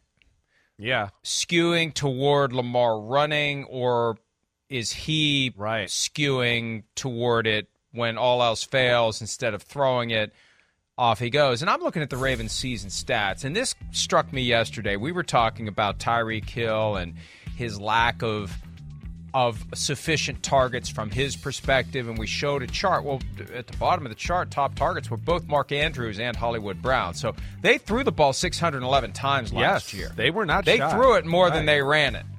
yeah, skewing toward Lamar running, or is he right. skewing toward it when all else fails instead of throwing it? Off he goes. And I'm looking at the Ravens season stats, and this struck me yesterday. We were talking about Tyreek Hill and his lack of of sufficient targets from his perspective, and we showed a chart. Well, at the bottom of the chart, top targets were both Mark Andrews and Hollywood Brown. So they threw the ball six hundred eleven times last yes, year. They were not They shy. threw it more right. than they ran it.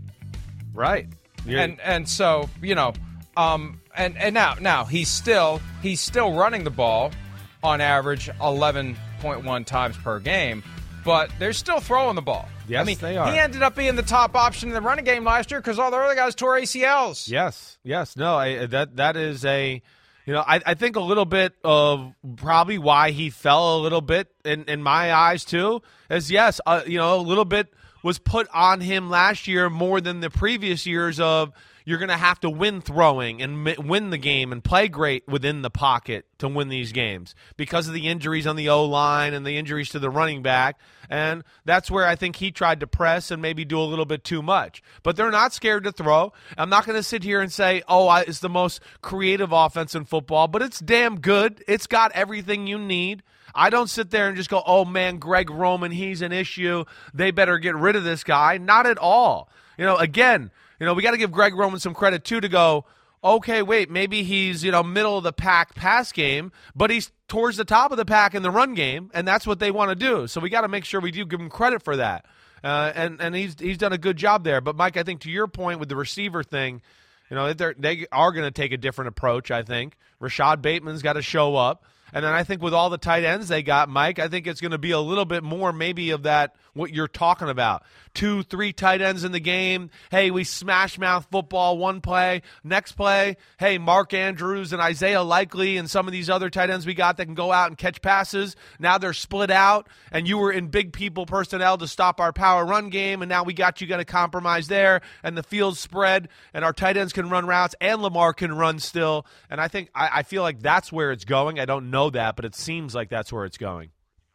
Right. You're- And and so, you know, um and, and now now he's still he's still running the ball on average eleven point one times per game, but they're still throwing the ball. Yes, I mean, they are. He ended up being the top option in the running game last year because all the other guys tore A C Ls. Yes, yes. No, I, that that is a, you know, I, I think a little bit of probably why he fell a little bit in, in my eyes too is, yes, uh, you know, a little bit was put on him last year more than the previous years of, you're going to have to win throwing and m- win the game and play great within the pocket to win these games because of the injuries on the O-line and the injuries to the running back. And that's where I think he tried to press and maybe do a little bit too much. But they're not scared to throw. I'm not going to sit here and say, oh, I, it's the most creative offense in football, but it's damn good. It's got everything you need. I don't sit there and just go, oh, man, Greg Roman, he's an issue. They better get rid of this guy. Not at all. You know, again, you know, we got to give Greg Roman some credit, too, to go, okay, wait, maybe he's, you know, middle of the pack pass game, but he's towards the top of the pack in the run game, and that's what they want to do. So we got to make sure we do give him credit for that. Uh, and and he's he's done a good job there. But, Mike, I think to your point with the receiver thing, you know, they're, they are going to take a different approach, I think. Rashad Bateman's got to show up. And then I think with all the tight ends they got, Mike, I think it's going to be a little bit more maybe of that, what you're talking about. Two, three tight ends in the game. Hey, we smash mouth football one play. Next play, hey, Mark Andrews and Isaiah Likely and some of these other tight ends we got that can go out and catch passes. Now they're split out, and you were in big people personnel to stop our power run game, and now we got you got to compromise there, and the field's spread, and our tight ends can run routes, and Lamar can run still. And I think I, I feel like that's where it's going. I don't know that, but it seems like that's where it's going.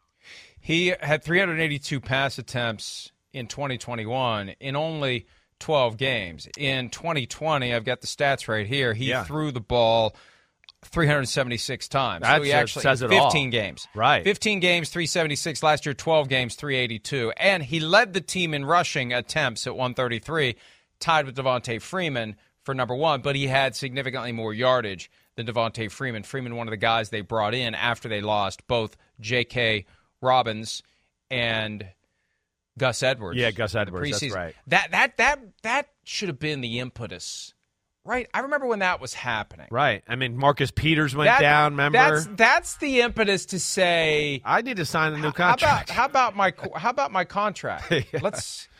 He had three hundred eighty-two pass attempts in twenty twenty-one in only twelve games. In twenty twenty, I've got the stats right here, he yeah. threw the ball three hundred seventy-six times. That so he actually says it fifteen all. games. Right. fifteen games, three seventy-six. Last year, twelve games, three eighty-two. And he led the team in rushing attempts at one thirty-three, tied with Devontae Freeman for number one, but he had significantly more yardage than Devontae Freeman. Freeman, one of the guys they brought in after they lost both J K. Robbins and Gus Edwards. Yeah, Gus Edwards, that's right. That that that that should have been the impetus, right? I remember when that was happening. Right. I mean, Marcus Peters went That- down, remember? That's that's the impetus to say, I need to sign a new how about contract. how about my how about my contract? Yeah. Let's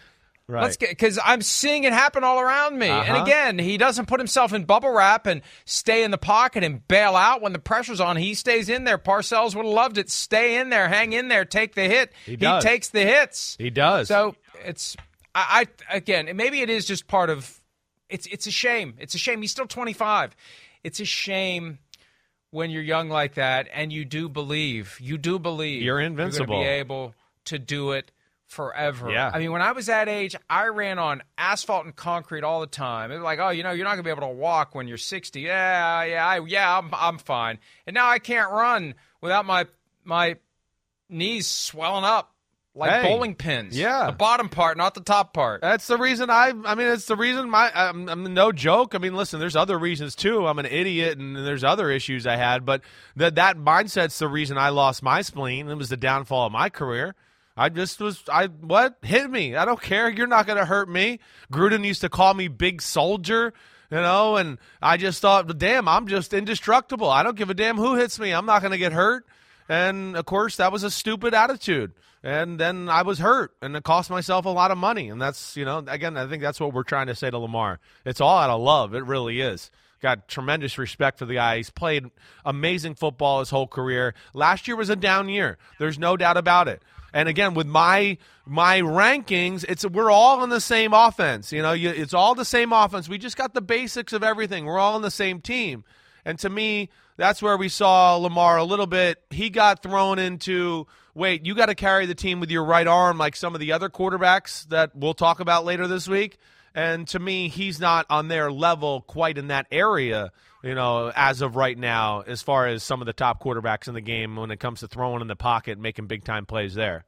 Right. Let's get because I'm seeing it happen all around me. Uh-huh. And again, he doesn't put himself in bubble wrap and stay in the pocket and bail out when the pressure's on. He stays in there. Parcells would have loved it. Stay in there, hang in there, take the hit. He does. He takes the hits. He does. So it's I, I again, maybe it is just part of. It's it's a shame. It's a shame. He's still twenty-five. It's a shame when you're young like that and you do believe, you do believe You're invincible. You're going to be able to do it forever. Yeah. I mean, when I was that age, I ran on asphalt and concrete all the time. It was like, oh, you know, you're not going to be able to walk when you're sixty. Yeah, yeah, I, yeah, I'm I'm fine. And now I can't run without my my knees swelling up like Hey, bowling pins. yeah. The bottom part, not the top part. That's the reason I. I mean, it's the reason my. I'm, I'm no joke. I mean, listen. There's other reasons too. I'm an idiot, and there's other issues I had. But that that mindset's the reason I lost my spleen. It was the downfall of my career. I just was. I what hit me. I don't care. You're not going to hurt me. Gruden used to call me Big Soldier. You know, and I just thought, damn, I'm just indestructible. I don't give a damn who hits me. I'm not going to get hurt. And of course, that was a stupid attitude. And then I was hurt, and it cost myself a lot of money. And that's, you know, again, I think that's what we're trying to say to Lamar. It's all out of love. It really is. Got tremendous respect for the guy. He's played amazing football his whole career. Last year was a down year. There's no doubt about it. And again, with my my rankings, it's we're all in the same offense. You know, you, it's all the same offense. We just got the basics of everything. We're all on the same team. And to me, that's where we saw Lamar a little bit. He got thrown into, wait, you got to carry the team with your right arm like some of the other quarterbacks that we'll talk about later this week. And to me, he's not on their level quite in that area, you know, as of right now, as far as some of the top quarterbacks in the game when it comes to throwing in the pocket and making big-time plays there.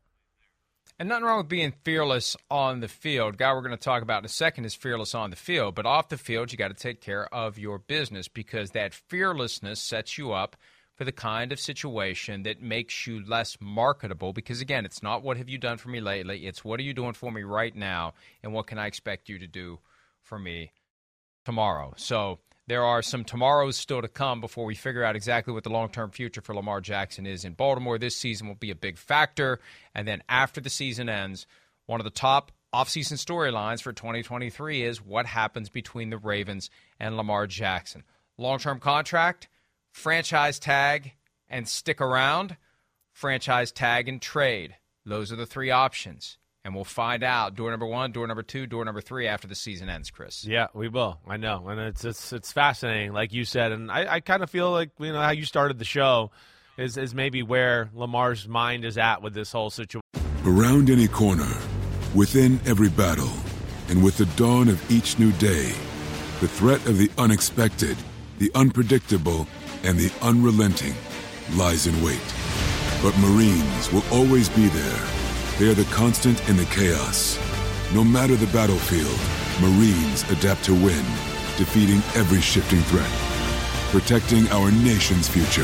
And nothing wrong with being fearless on the field. Guy we're going to talk about in a second is fearless on the field. But off the field, you got to take care of your business because that fearlessness sets you up for the kind of situation that makes you less marketable. Because, again, it's not what have you done for me lately. It's what are you doing for me right now, and what can I expect you to do for me tomorrow. So there are some tomorrows still to come before we figure out exactly what the long-term future for Lamar Jackson is in Baltimore. This season will be a big factor. And then after the season ends, one of the top offseason storylines for twenty twenty-three is what happens between the Ravens and Lamar Jackson. Long-term contract, franchise tag, and stick around, franchise tag and trade. Those are the three options. And we'll find out door number one, door number two, door number three after the season ends, Chris. Yeah, we will. I know. And it's it's it's fascinating, like you said. And I, I kind of feel like, you know, how you started the show is, is maybe where Lamar's mind is at with this whole situation. Around any corner, within every battle, and with the dawn of each new day, the threat of the unexpected, the unpredictable, and the unrelenting lies in wait. But Marines will always be there. They are the constant in the chaos. No matter the battlefield, Marines adapt to win, defeating every shifting threat, protecting our nation's future.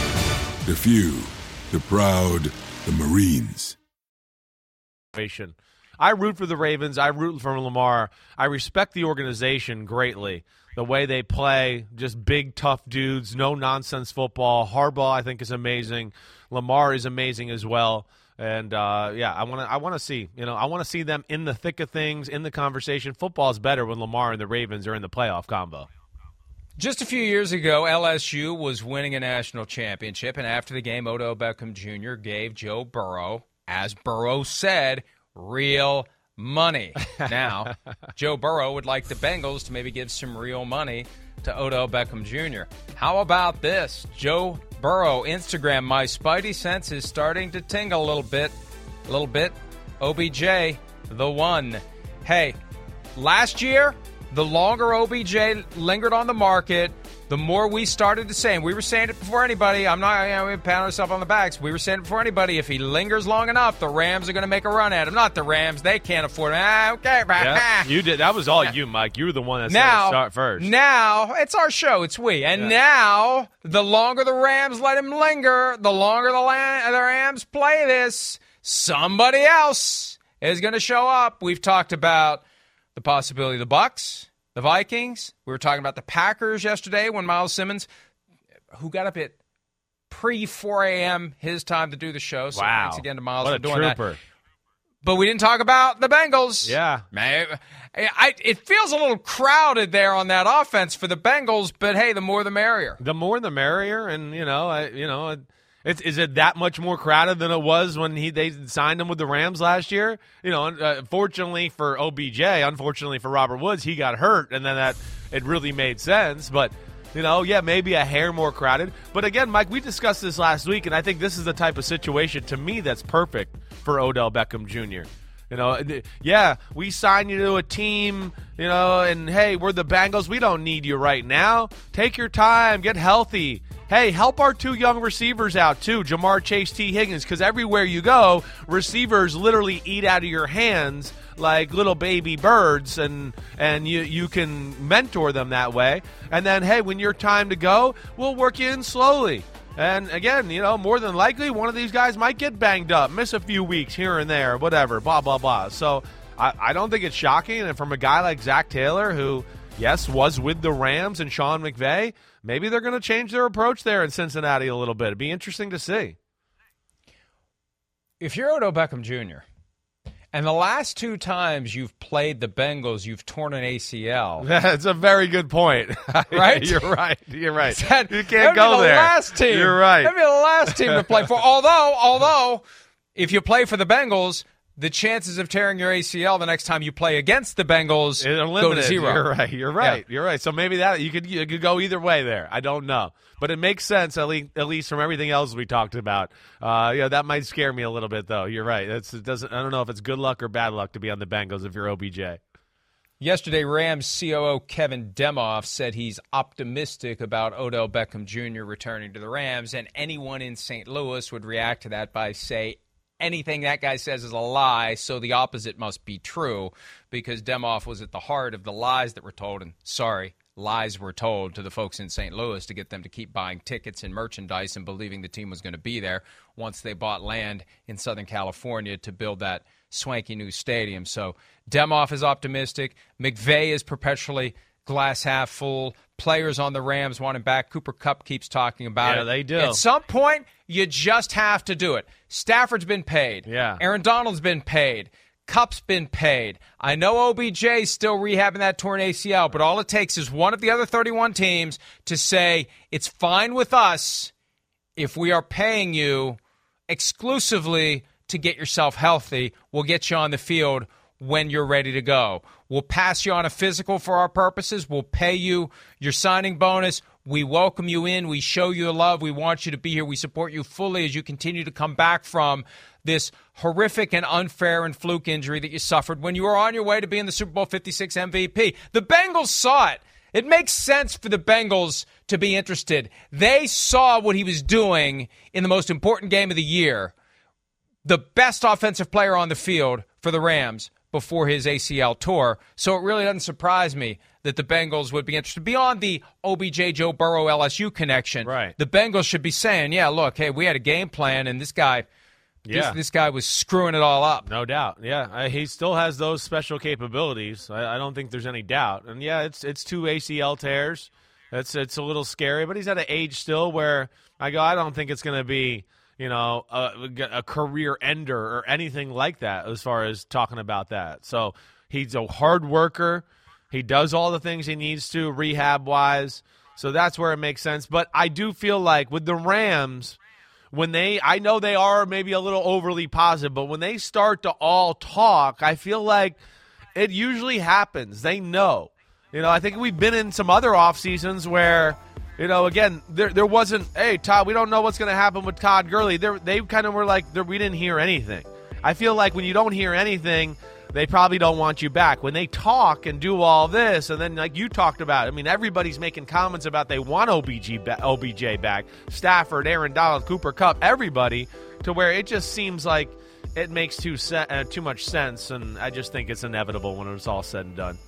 The few, the proud, the Marines. I root for the Ravens. I root for Lamar. I respect the organization greatly. The way they play, just big, tough dudes, no-nonsense football. Harbaugh, I think, is amazing. Lamar is amazing as well. And uh, yeah, I want to. I want to see. You know, I want to see them in the thick of things, in the conversation. Football is better when Lamar and the Ravens are in the playoff combo. Just a few years ago, L S U was winning a national championship, and after the game, Odell Beckham Junior gave Joe Burrow, as Burrow said, real money. Now, Joe Burrow would like the Bengals to maybe give some real money to Odell Beckham Junior How about this? Joe Burrow, Instagram, my spidey sense is starting to tingle a little bit. A little bit. O B J, the one. Hey, last year, the longer O B J lingered on the market, the more we started to say, and we were saying it before anybody, I'm not you know, we pound ourselves on the backs, we were saying it before anybody, if he lingers long enough, the Rams are going to make a run at him. Not the Rams, they can't afford him. Ah, okay, yeah, you did. That was all yeah. you, Mike. You were the one that now, said start first. Now, it's our show, it's we. And yeah. now, the longer the Rams let him linger, the longer the, La- the Rams play this, somebody else is going to show up. We've talked about the possibility of the Bucs, the Vikings. We were talking about the Packers yesterday when Miles Simmons, who got up at pre four a.m. his time to do the show. So wow. thanks again to Miles what for a doing trooper. that. But we didn't talk about the Bengals. Yeah. Man, I, it feels a little crowded there on that offense for the Bengals, but hey, the more the merrier. The more the merrier, and, you know, I, you know, it's, is it that much more crowded than it was when he they signed him with the Rams last year? You know, uh, fortunately for O B J, unfortunately for Robert Woods, he got hurt, and then that it really made sense, but you know, yeah, maybe a hair more crowded. But again, Mike, we discussed this last week, and I think this is the type of situation, to me, that's perfect for Odell Beckham Junior You know, yeah, we signed you to a team, you know, and, hey, we're the Bengals. We don't need you right now. Take your time. Get healthy. Hey, help our two young receivers out, too, Jamar Chase, T. Higgins, because everywhere you go, receivers literally eat out of your hands like little baby birds, and and you, you can mentor them that way. And then, hey, when you're time to go, we'll work you in slowly. And, again, you know, more than likely, one of these guys might get banged up, miss a few weeks here and there, whatever, blah, blah, blah. So I, I don't think it's shocking. And from a guy like Zach Taylor, who, yes, was with the Rams and Sean McVay, maybe they're going to change their approach there in Cincinnati a little bit. It'd be interesting to see. If you're Odell Beckham Junior, and the last two times you've played the Bengals, you've torn an A C L. That's a very good point. Right? You're right. You're right. That, you can't go be the there. Last team. You're right. That'd be the last team to play for. Although, although, if you play for the Bengals, the chances of tearing your A C L the next time you play against the Bengals go to zero. You're right. You're right. Yeah. You're right. So maybe that you could you could go either way there. I don't know, but it makes sense at least, at least from everything else we talked about. Uh, yeah, that might scare me a little bit though. You're right. That's it doesn't. I don't know if it's good luck or bad luck to be on the Bengals if you're O B J. Yesterday, Rams C O O Kevin Demoff said he's optimistic about Odell Beckham Junior returning to the Rams, and anyone in Saint Louis would react to that by say, anything that guy says is a lie, so the opposite must be true, because Demoff was at the heart of the lies that were told, and sorry, lies were told to the folks in Saint Louis to get them to keep buying tickets and merchandise and believing the team was going to be there once they bought land in Southern California to build that swanky new stadium. So Demoff is optimistic. McVay is perpetually glass half full. Players on the Rams want him back. Cooper Kupp keeps talking about yeah, it. Yeah, they do. At some point, you just have to do it. Stafford's been paid. Yeah. Aaron Donald's been paid. Kupp's been paid. I know O B J's still rehabbing that torn A C L, but all it takes is one of the other thirty-one teams to say, it's fine with us if we are paying you exclusively to get yourself healthy. We'll get you on the field when you're ready to go. We'll pass you on a physical for our purposes. We'll pay you your signing bonus. We welcome you in. We show you love. We want you to be here. We support you fully as you continue to come back from this horrific and unfair and fluke injury that you suffered when you were on your way to being the Super Bowl fifty-six M V P. The Bengals saw it. It makes sense for the Bengals to be interested. They saw what he was doing in the most important game of the year, the best offensive player on the field for the Rams before his A C L tour. So it really doesn't surprise me that the Bengals would be interested. Beyond the O B J, Joe Burrow, L S U connection, right. The Bengals should be saying, yeah, look, hey, we had a game plan, and this guy yeah. this, this guy was screwing it all up. No doubt. Yeah, uh, he still has those special capabilities. I, I don't think there's any doubt. And, yeah, it's it's two A C L tears. It's, it's a little scary, but he's at an age still where I go, I don't think it's going to be – you know, a, a career ender or anything like that as far as talking about that. So he's a hard worker. He does all the things he needs to rehab-wise. So that's where it makes sense. But I do feel like with the Rams, when they – I know they are maybe a little overly positive, but when they start to all talk, I feel like it usually happens. They know. You know, I think we've been in some other off seasons where – You know, again, there there wasn't, hey, Todd, we don't know what's going to happen with Todd Gurley. They're, they kind of were like, we didn't hear anything. I feel like when you don't hear anything, they probably don't want you back. When they talk and do all this, and then like you talked about, I mean, everybody's making comments about they want O B G, O B J back. Stafford, Aaron Donald, Cooper Kupp, everybody, to where it just seems like it makes too, se- uh, too much sense, and I just think it's inevitable when it's all said and done.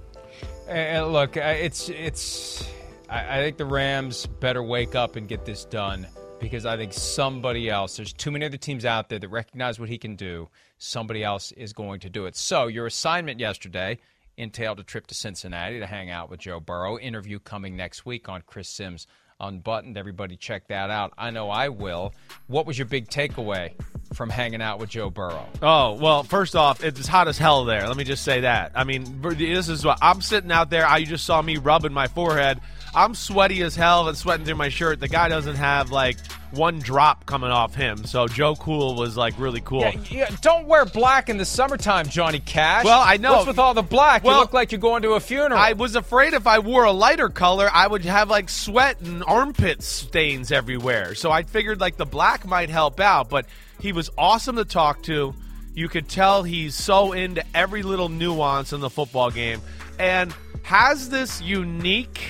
Uh, look, uh, it's it's... I think the Rams better wake up and get this done, because I think somebody else, there's too many other teams out there that recognize what he can do. Somebody else is going to do it. So your assignment yesterday entailed a trip to Cincinnati to hang out with Joe Burrow. Interview coming next week on Chris Sims Unbuttoned. Everybody check that out. I know I will. What was your big takeaway from hanging out with Joe Burrow? Oh, well, first off, it's hot as hell there. Let me just say that. I mean, this is what I'm sitting out there. I You just saw me rubbing my forehead. I'm sweaty as hell and sweating through my shirt. The guy doesn't have, like, one drop coming off him. So Joe Cool was, like, really cool. Yeah, yeah, don't wear black in the summertime, Johnny Cash. Well, I know. What's with all the black? Well, you look like you're going to a funeral. I was afraid if I wore a lighter color, I would have, like, sweat and armpit stains everywhere. So I figured, like, the black might help out. But he was awesome to talk to. You could tell he's so into every little nuance in the football game. And has this unique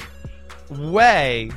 way,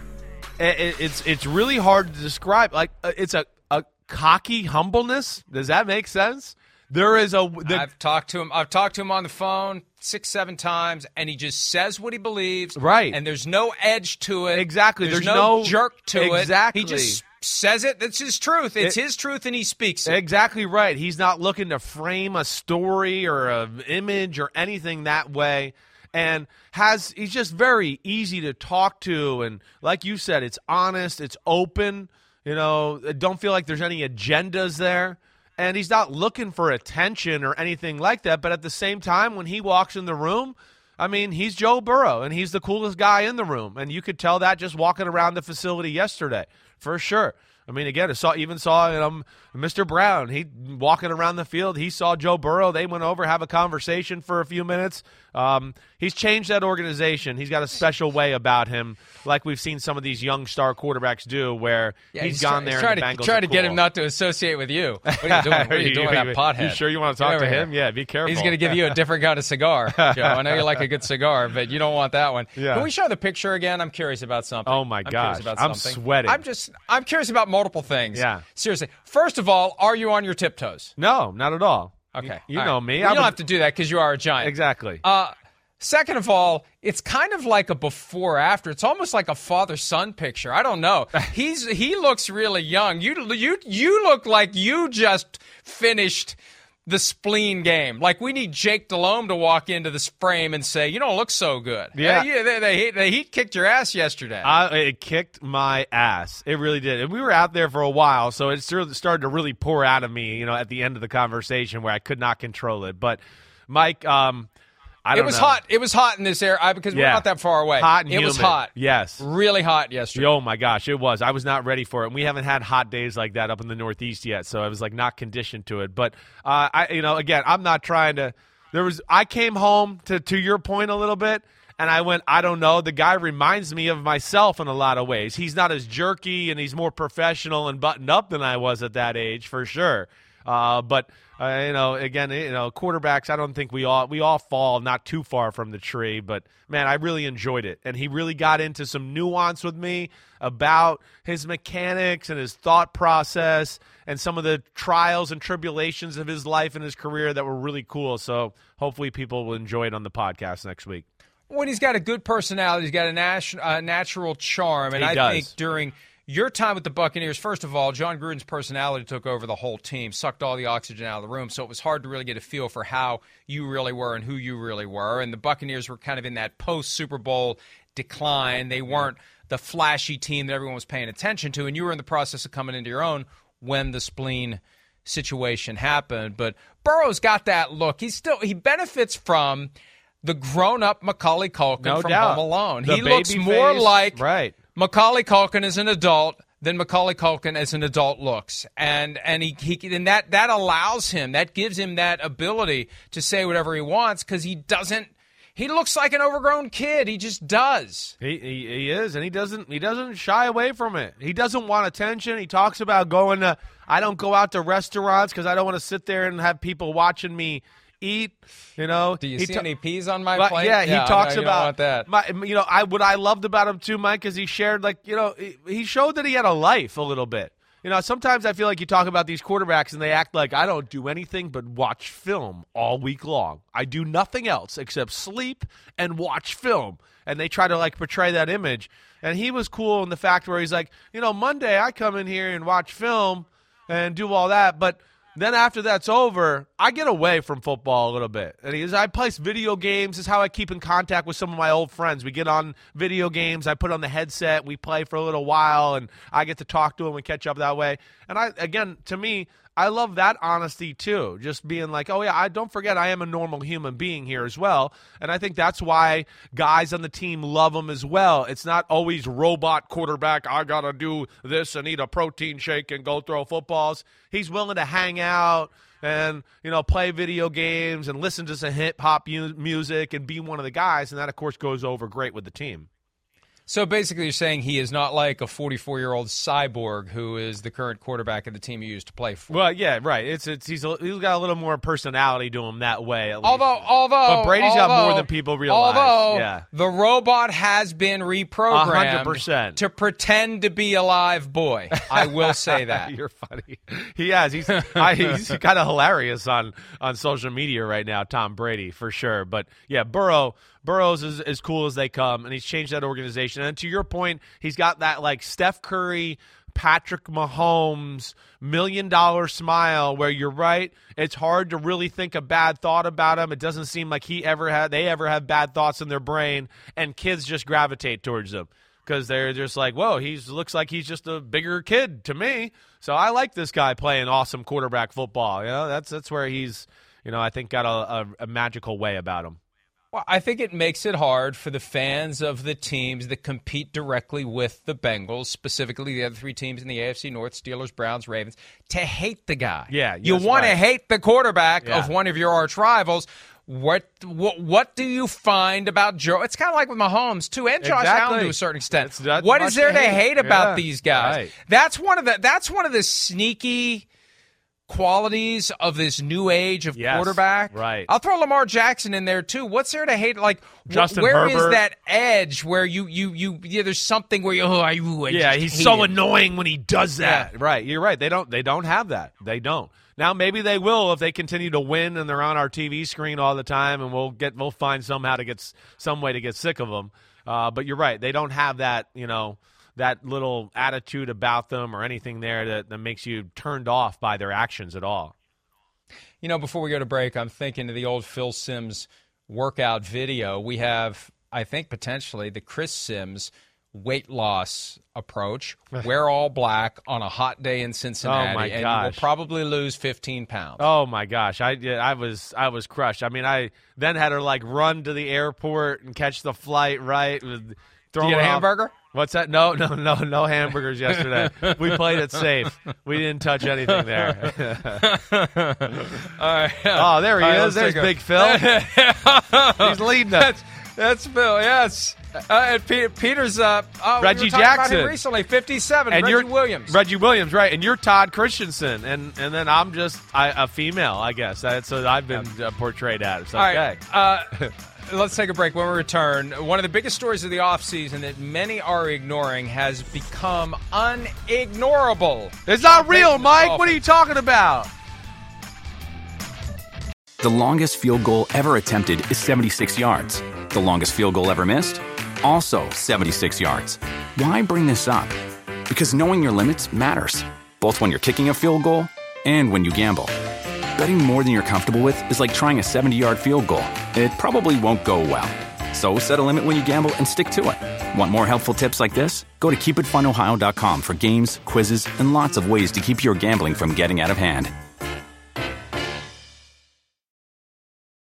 it's it's really hard to describe. Like, it's a, a cocky humbleness. Does that make sense? There is a. The, I've talked to him. I've talked to him on the phone six, seven times, and he just says what he believes. Right. And there's no edge to it. Exactly. There's, There's no, no jerk to it. Exactly. He just says it. That's his truth. It's It- his truth, and he speaks it. Exactly right. He's not looking to frame a story or an image or anything that way. And has he's just very easy to talk to. And like you said, it's honest, it's open. You know, don't feel like there's any agendas there. And he's not looking for attention or anything like that. But at the same time, when he walks in the room, I mean, he's Joe Burrow, and he's the coolest guy in the room. And you could tell that just walking around the facility yesterday, for sure. I mean, again, I saw even saw um, Mister Brown. He walking around the field. He saw Joe Burrow. They went over, have a conversation for a few minutes. Um, he's changed that organization. He's got a special way about him, like we've seen some of these young star quarterbacks do, where Yeah, he's gone try- there. Trying and the to, Bengals try are to get cool. him not to associate with you. What are you doing? What are you doing with that pothead? You sure you want to Get talk over to here. him? Yeah, be careful. He's going to give you a different kind of cigar, Joe. I know you like a good cigar, but you don't want that one. Yeah. Can we show the picture again? I'm curious about something. Oh, my I'm gosh. curious about I'm something. sweating. I'm just. I'm curious about multiple things. Yeah. Seriously. First of all, are you on your tiptoes? No, not at all. Okay. You, you All know right. me. Well, I'm you don't a- have to do that because you are a giant. Exactly. Uh, second of all, it's kind of like a before after. It's almost like a father son picture. I don't know. He's he looks really young. You you you look like you just finished the spleen game. Like we need Jake Delhomme to walk into this frame and say, "You don't look so good." Yeah. Hey, they, they, they he kicked your ass yesterday. I, it kicked my ass. It really did. And we were out there for a while, so it sort of started to really pour out of me, you know, at the end of the conversation where I could not control it. But, Mike, um, I it don't was know. hot. It was hot in this area because we're Yeah. not that far away. Hot and it was humid. hot. Yes. Really hot yesterday. Oh, my gosh, it was. I was not ready for it. And we haven't had hot days like that up in the Northeast yet, so I was, like, not conditioned to it. But, uh, I, you know, again, I'm not trying to – There was. I came home, to, to your point a little bit, and I went, I don't know. The guy reminds me of myself in a lot of ways. He's not as jerky, and he's more professional and buttoned up than I was at that age, for sure. Uh, but uh, you know, again, you know, quarterbacks. I don't think we all we all fall not too far from the tree. But man, I really enjoyed it, and he really got into some nuance with me about his mechanics and his thought process and some of the trials and tribulations of his life and his career that were really cool. So hopefully, people will enjoy it on the podcast next week. When he's got a good personality, he's got a nat- uh, natural charm, and He I does. think during your time with the Buccaneers, first of all, John Gruden's personality took over the whole team, sucked all the oxygen out of the room, so it was hard to really get a feel for how you really were and who you really were. And the Buccaneers were kind of in that post-Super Bowl decline. They weren't the flashy team that everyone was paying attention to, and you were in the process of coming into your own when the spleen situation happened. But Burrow's got that look. He's still he benefits from the grown-up Macaulay Culkin No from doubt. Home Alone. The he looks baby more face, like right. Macaulay Culkin as an adult than Macaulay Culkin as an adult looks, and and he, he and that that allows him, that gives him that ability to say whatever he wants because he doesn't. He looks like an overgrown kid. He just does. He, he he is, and he doesn't he doesn't shy away from it. He doesn't want attention. He talks about going to. I don't go out to restaurants because I don't want to sit there and have people watching me eat. You know. Do you he see ta- any peas on my But, plate? yeah, he I talks know, you don't about want that. My, you know, I what I loved about him too, Mike, is he shared like you know he, he showed that he had a life a little bit. You know, sometimes I feel like you talk about these quarterbacks and they act like I don't do anything but watch film all week long. I do nothing else except sleep and watch film. And they try to like portray that image. And he was cool in the fact where he's like, you know, Monday I come in here and watch film and do all that, but then after that's over, I get away from football a little bit. And he goes, I play video games. This is how I keep in contact with some of my old friends. We get on video games. I put on the headset. We play for a little while, and I get to talk to them and catch up that way. And I, again, to me, I love that honesty too. Just being like, oh yeah, I don't forget I am a normal human being here as well. And I think that's why guys on the team love him as well. It's not always robot quarterback. I got to do this and eat a protein shake and go throw footballs. He's willing to hang out and, you know, play video games and listen to some hip-hop mu- music and be one of the guys, and that, of course, goes over great with the team. So basically you're saying he is not like a forty-four-year-old cyborg who is the current quarterback of the team he used to play for. Well, yeah, right. It's it's he's a, he's got a little more personality to him that way. At least. Although, although, but Brady's although, got more than people realize. Although yeah. the robot has been reprogrammed one hundred percent to pretend to be a live boy. I will say that. You're funny. He has. He's I, he's kind of hilarious on on social media right now, Tom Brady, for sure. But yeah, Burrow. Burrow's is as cool as they come, and he's changed that organization. And to your point, he's got that like Steph Curry, Patrick Mahomes, million-dollar smile where you're right. It's hard to really think a bad thought about him. It doesn't seem like he ever had they ever have bad thoughts in their brain, and kids just gravitate towards him because they're just like, whoa, he looks like he's just a bigger kid to me. So I like this guy playing awesome quarterback football. You know, that's that's where he's, you know, I think got a, a, a magical way about him. Well, I think it makes it hard for the fans of the teams that compete directly with the Bengals, specifically the other three teams in the A F C North, Steelers, Browns, Ravens, to hate the guy. Yeah, you yes, want right. to hate the quarterback yeah. of one of your arch rivals. What, what what do you find about Joe? It's kind of like with Mahomes too, and Josh exactly. Allen to a certain extent. That's, that's what is there to hate, hate about yeah. these guys? Right. That's one of the that's one of the sneaky qualities of this new age of yes, quarterback. Right. I'll throw Lamar Jackson in there too. What's there to hate? Like, Justin where is Herbert. that edge where you you you yeah, there's something where you oh I, ooh, I yeah just he's hate so it. annoying when he does that. Yeah. Right. You're right. They don't they don't have that. They don't. Now maybe they will if they continue to win and they're on our T V screen all the time, and we'll get we'll find somehow to get some way to get sick of them. Uh, but you're right. They don't have that, you know, that little attitude about them or anything there that, that makes you turned off by their actions at all. You know, before we go to break, I'm thinking of the old Phil Simms workout video. We have, I think, potentially the Chris Simms weight loss approach. Wear all black on a hot day in Cincinnati, oh my and gosh. you will probably lose fifteen pounds. Oh my gosh, I yeah, I was I was crushed. I mean, I then had to like run to the airport and catch the flight. Right, Did you get a hamburger? What's that? No, no, no, no hamburgers yesterday. We played it safe. We didn't touch anything there. All right. Oh, there he right, is. There's Big Phil. He's leading us. That's, that's Phil, yes. Uh, and Peter, Peter's uh, oh, Reggie we were talking Jackson. About him recently, fifty-seven, and Reggie you're, Williams. Reggie Williams, right. And you're Todd Christensen. And and then I'm just I, a female, I guess. That's what I've been uh, portrayed as. Okay. All right. Uh, let's take a break. When we return, one of the biggest stories of the offseason that many are ignoring has become unignorable. It's not real, Mike. What are you talking about? The longest field goal ever attempted is seventy-six yards. The longest field goal ever missed? Also seventy-six yards. Why bring this up? Because knowing your limits matters, both when you're kicking a field goal and when you gamble. Betting more than you're comfortable with is like trying a seventy-yard field goal. It probably won't go well. So set a limit when you gamble and stick to it. Want more helpful tips like this? Go to keep it fun ohio dot com for games, quizzes, and lots of ways to keep your gambling from getting out of hand.